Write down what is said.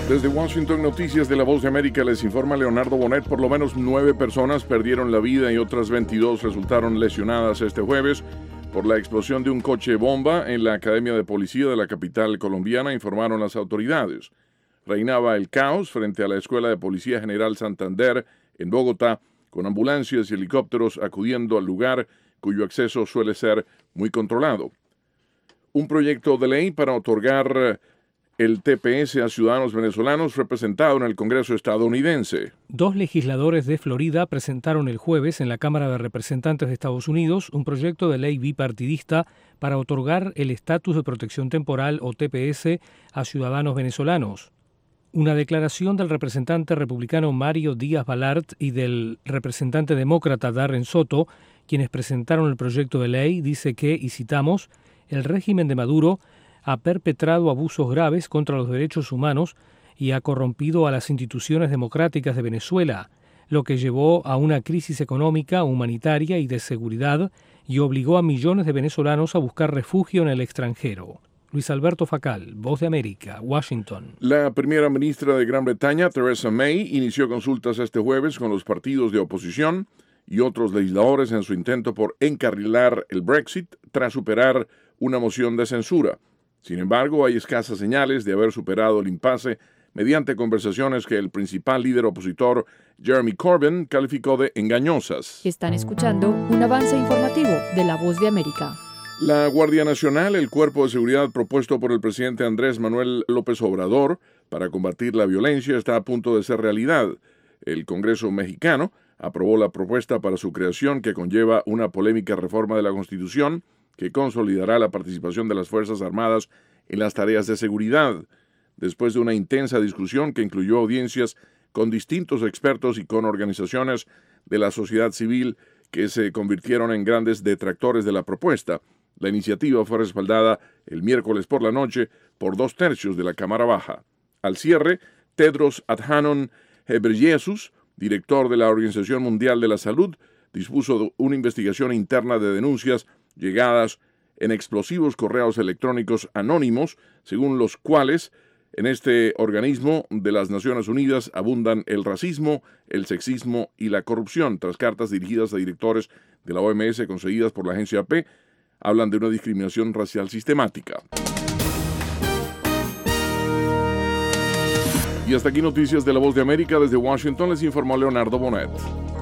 Desde Washington, Noticias de La Voz de América, les informa Leonardo Bonet. Por lo menos 9 personas perdieron la vida y otras 22 resultaron lesionadas este jueves por la explosión de un coche bomba en la Academia de Policía de la capital colombiana, informaron las autoridades. Reinaba el caos frente a la Escuela de Policía General Santander en Bogotá, con ambulancias y helicópteros acudiendo al lugar cuyo acceso suele ser muy controlado. Un proyecto de ley para otorgar el TPS a ciudadanos venezolanos fue presentado en el Congreso estadounidense. 2 legisladores de Florida presentaron el jueves en la Cámara de Representantes de Estados Unidos un proyecto de ley bipartidista para otorgar el estatus de protección temporal o TPS a ciudadanos venezolanos. Una declaración del representante republicano Mario Díaz Balart y del representante demócrata Darren Soto, quienes presentaron el proyecto de ley, dice que, y citamos, el régimen de Maduro ha perpetrado abusos graves contra los derechos humanos y ha corrompido a las instituciones democráticas de Venezuela, lo que llevó a una crisis económica, humanitaria y de seguridad y obligó a millones de venezolanos a buscar refugio en el extranjero. Luis Alberto Facal, Voz de América, Washington. La primera ministra de Gran Bretaña, Theresa May, inició consultas este jueves con los partidos de oposición y otros legisladores en su intento por encarrilar el Brexit tras superar una moción de censura. Sin embargo, hay escasas señales de haber superado el impasse mediante conversaciones que el principal líder opositor, Jeremy Corbyn, calificó de engañosas. Están escuchando un avance informativo de La Voz de América. La Guardia Nacional, el cuerpo de seguridad propuesto por el presidente Andrés Manuel López Obrador para combatir la violencia, está a punto de ser realidad. El Congreso mexicano aprobó la propuesta para su creación, que conlleva una polémica reforma de la Constitución que consolidará la participación de las Fuerzas Armadas en las tareas de seguridad. Después de una intensa discusión que incluyó audiencias con distintos expertos y con organizaciones de la sociedad civil que se convirtieron en grandes detractores de la propuesta, la iniciativa fue respaldada el miércoles por la noche por 2/3 de la Cámara Baja. Al cierre, Tedros Adhanom Ghebreyesus, director de la Organización Mundial de la Salud, dispuso de una investigación interna de denuncias llegadas en explosivos correos electrónicos anónimos, según los cuales en este organismo de las Naciones Unidas abundan el racismo, el sexismo y la corrupción. Tras cartas dirigidas a directores de la OMS conseguidas por la agencia AP, hablan de una discriminación racial sistemática. Y hasta aquí Noticias de La Voz de América. Desde Washington les informó Leonardo Bonet.